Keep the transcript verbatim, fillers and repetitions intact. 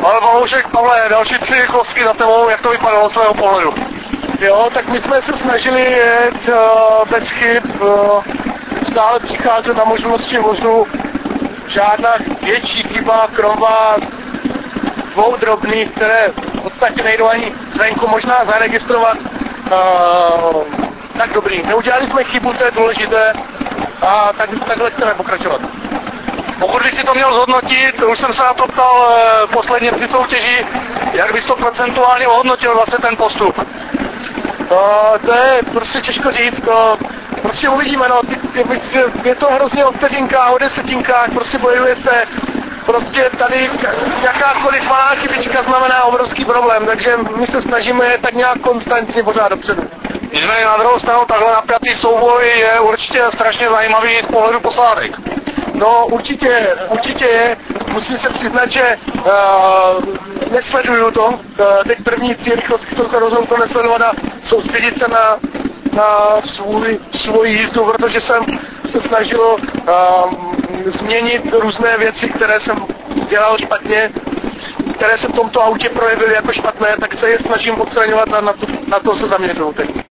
Ale Paloušek, Pavle, další tři kostky za tebou, jak to vypadalo z tvého pohledu? Jo, tak my jsme se snažili jet uh, bez chyb, uh, stále přicházet na možnosti vozu, žádná větší chyba, kromě dvou drobných, které v podstatě nejdou ani zvenku možná zaregistrovat. Uh, tak dobrý, neudělali jsme chybu, to je důležité a tak, takhle chceme pokračovat. Pokud bys si to měl zhodnotit, už jsem se na to ptal e, posledně při soutěži, jak bys to procentuálně ohodnotil vlastně ten postup? Uh, to je prostě těžko říct, to prostě uvidíme, no, je, je to hrozně o vteřinkách, o desetinkách, prostě bojuje se, prostě tady jakákoliv malá chybička znamená obrovský problém, takže my se snažíme tak nějak konstantně pořád dopředu. Nicméně na druhou stranu takhle napjatý souboj je určitě strašně zajímavý z pohledu posádek. No určitě, určitě je, musím se přiznat, že uh, nesleduju to, uh, teď první tři rychlosti jsem se rozhodl to nesledovat a soustředit se na, na svůj, svoji jízdu, protože jsem se snažil uh, změnit různé věci, které jsem dělal špatně, které se v tomto autě projevily jako špatné, tak se je snažím odstraňovat a na to, na to se zaměřuju teď.